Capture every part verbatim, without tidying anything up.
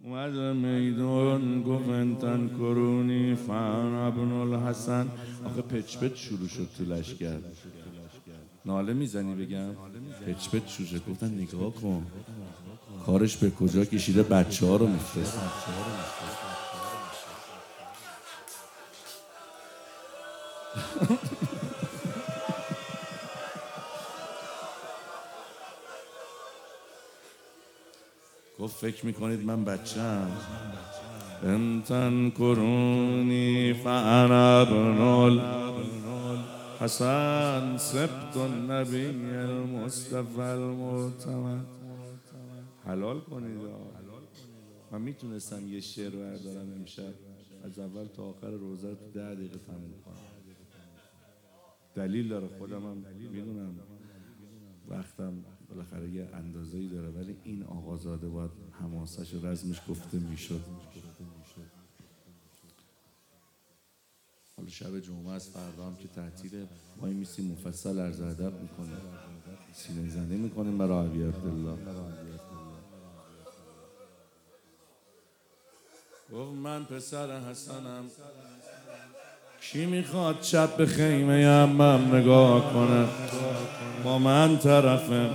اومد میدون گفت انتن کرونی فان ابن الحسن. آخه پچ پچ شروع شد تو لشگر. ناله میزنی بگم پچ پچ شروع شد. گفتن نگاه کن کارش به کجا کشیده، بچه ها رو میفرست. گفت فکر میکنید من بچه‌ام؟ انتن کرونی فانا ابن الحسن سبط النبی المصطفى المعتمد. حلال کنید. من میتونستم یه شعر بردارم امشب از اول تا آخر روزه تو ده دقیقه تموم کنم. دلیل داره، خودم هم میدونم وقتم بالاخره یه اندازه‌ای داره، ولی این آقازاده باید حماسش و رزمش گفته میشد. حالا شب جمعه است، فردا هم که تعطیله، ما این میسیم مفصل عرض ادب میکنیم، سینه زنی میکنیم برای ابی عبدالله. گفت من پسر حسنم، کی میخواد شب به خیمه عمم نگاه کنه؟ با من طرفه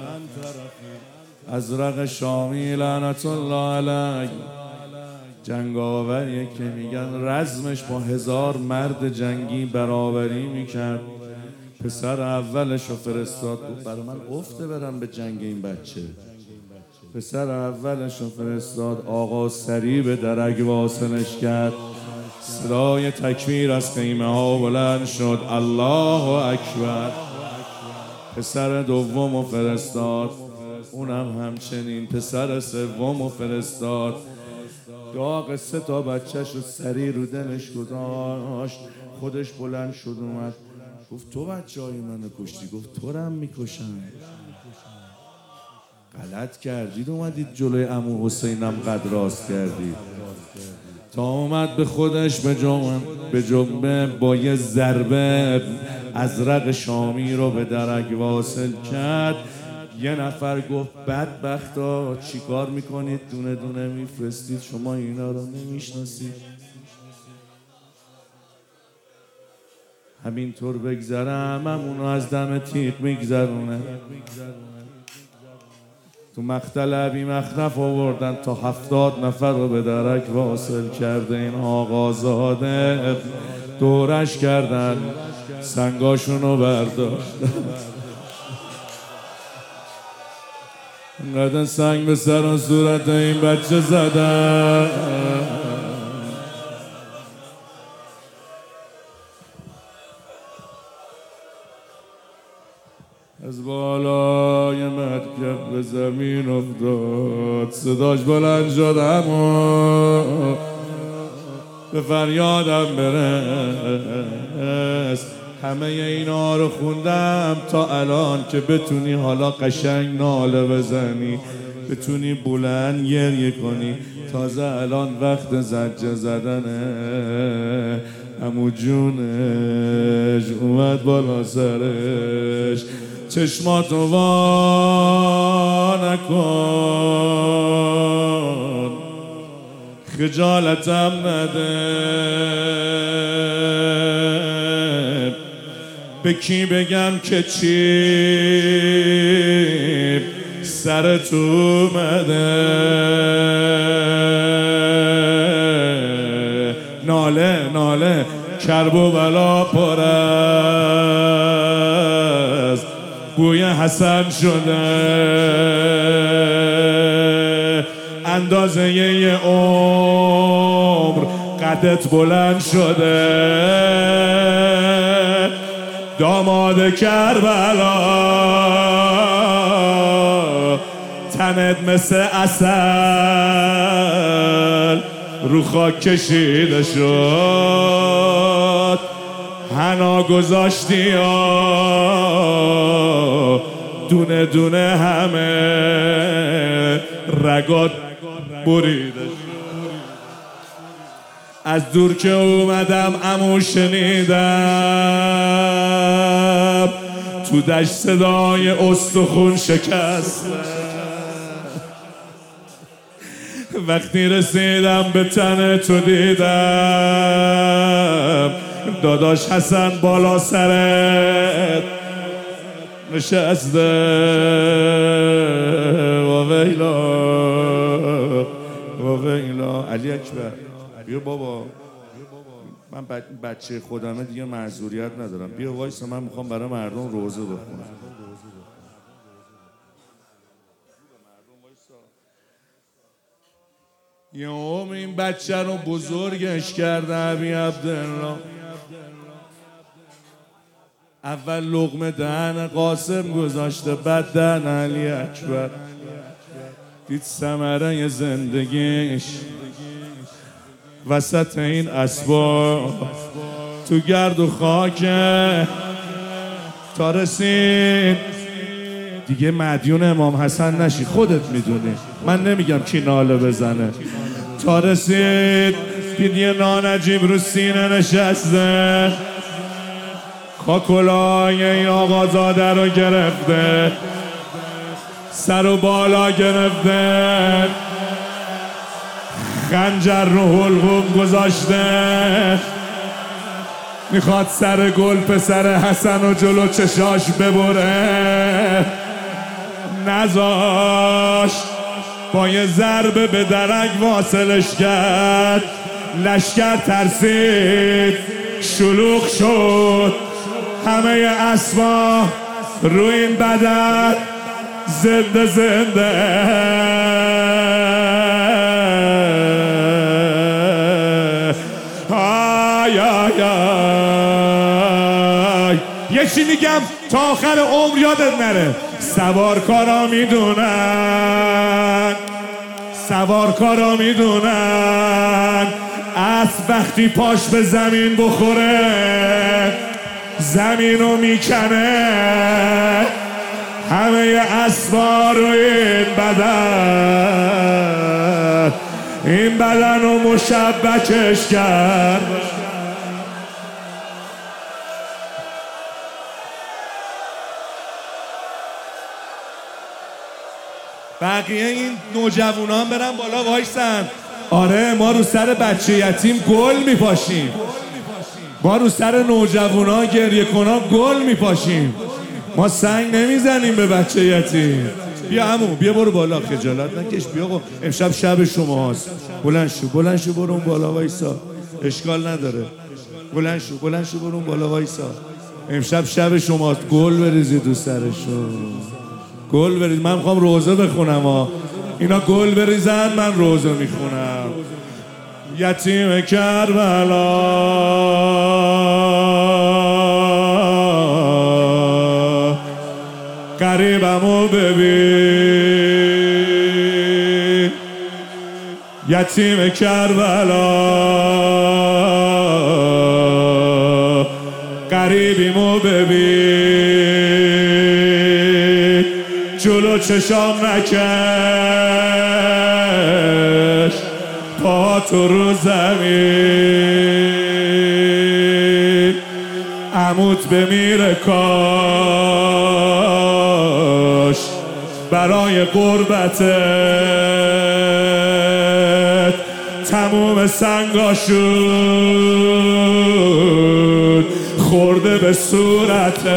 ازرق شامی لعنت الله علیه، جنگاوریه که میگن رزمش با هزار مرد جنگی برابری میکرد. پسر اولشو فرستاد، گفت برای من گفته برم به جنگ این بچه. پسر اولشو فرستاد، آقا سریع به درگ واصلش کرد. صدای تکبیر از خیمه ها بلند شد، الله اکبر. پسر دوم فرستاد، اونم همچنین. پسر سوم فرستاد، داغ سه تا بچه‌ش رو سریع رو دمش گذاشت. خودش بلند شد اومد گفت تو بچه های منو کشتی؟ گفت تو رم میکشم. غلط کردید اومدید جلوی عمو حسینم قد راست کردید. تا اومد به خودش به جنبه به جنبه با یه ضربه ازرق شامی رو به درک واصل کرد. یه نفر گفت بدبختا چی کار میکنید دونه دونه میفرستید، شما اینا رو نمیشناسید. همینطور بگذرم همونو از دم تیغ میگذرونه. تو مقتل ابی مخنف آوردن تا هفتاد نفر رو به درک واصل کرده. این آقازاده دورش کردن، سنگاشون رو برداشتن. اینقدر سنگ به سر و صورت این بچه زدن. از بالای مرکب به زمین افتاد، صداش بلند شد اما به فریادم برس. همه اینا رو خوندم تا الان که بتونی حالا قشنگ ناله بزنی، بتونی بلند گریه کنی. تازه الان وقت زجه زدنه. عمو جونش اومد بالا سرش، چشماتو وا نکن، خجالتم نده. به کی بگم که چی سر تو اومده؟ ناله ناله کرب و بلا پر است، بوی حسن شده. اندازه یه عمر قدت بلند شده. داماد کربلا تنت مثل عسل رو خاک کشیده شد. حنا گذاشتی یا دونه دونه همه رگات بریده شد. از دور که اومدم عمو شنیدم تو دشت صدای استخون شکست. وقتی رسیدم به تن تو دیدم داداش حسن بالا سرت نشسته و ویلا و ویلا. علی اکبر بیا بابا، من بچه خودمه دیگه معذوریت ندارم. بیا وایسا، من میخوام برای مردم روزه بخونم. یه اوم این بچه رو بزرگش کرده ابی عبدالله. اول لقمه دهن قاسم گذاشته، بعد دهن علی اکبر. دید ثمره زندگیش وسط این اسباب تو گرد و خاکه تا رسید دیگه مدیون امام حسن نشی، خودت میدونی، من نمیگم کی ناله بزنه. تا رسید دید یه نانجیب رو سینه نشسته، کاکلای این آقازاده رو گرفته، سر و بالا گرفته، خنجر رو حلقوم گذاشته، میخواد سر گل پسر حسن و جلو چشاش ببره، نزاش با یه ضربه به درک واصلش کرد. لشکر ترسید، شلوغ شد، همه اسبا روی این بدن زنده زنده. آی آی آی. یه چی میگم تا آخر عمر یادت نره، سوارکارا میدونن، سوارکارا میدونن اسب وقتی پاش به زمین بخوره زمینو میکنه. همه اسبا رو این بدن این بدن رو مشبکش کرد. بقیه این نوجوانان برن بالا وایسن. آره ما رو سر بچه یتیم گل میپاشیم، ما رو سر نوجوانان گریه کنان گل میپاشیم، ما سنگ نمیزنیم به بچه یتیم. بیا عمو بیا برو بالا، خجالت نکش، بیا آقا امشب شب شماست. بلند شو بلند شو برو بالا وایسا، اشکال نداره، بلند شو بلند شو برو بالا وایسا. امشب شب شماست، گل بریزید تو سرشون، گل بریز. من میخوام روزه بخونم ها، اینا گل بریزن من روزه میخونم. یتیم کربلا قریبمو ببین، یتیم کربلا قریبیمو ببین، جلو چشام نکش، پا تو رو زمین، عموت بمیره کاش برای قربتت تموم سنگاشون خورده به صورتت.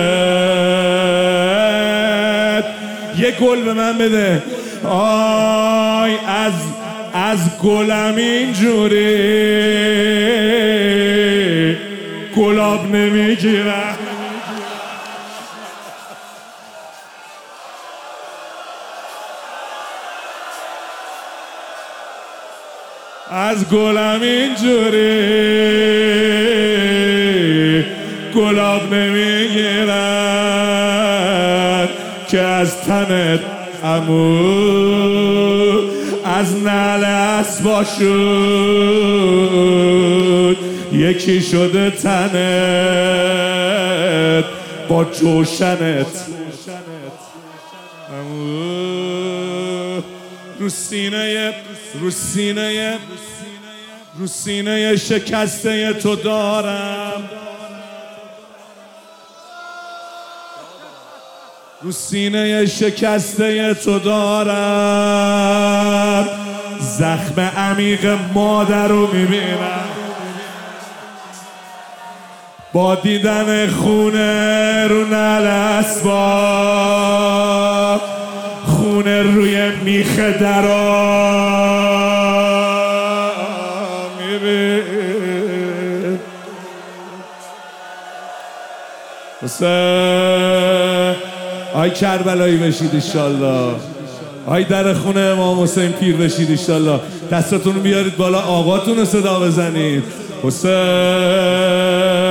یه گل به من بده. آی از از گلم اینجوری گلاب نمیگیرم، از گلم اینجوری گلاب نمیگیرن که از تنت عمو از نعل اسباشون یکی شده تنت با جوشنت. عمو رو سینه رو سینه رو سینه شکسته تو دارم، رو سینه شکسته تو دارم زخم عمیق مادر رو میبینم با دیدن خونه رو نعل اسباب، خونه روی میخ درا میبین. حسین آی کربلایی بشید انشالله، آی در خونه امام حسین پیر بشید انشالله. دستتون رو بیارید بالا، آقاتون رو صدا بزنید. حسین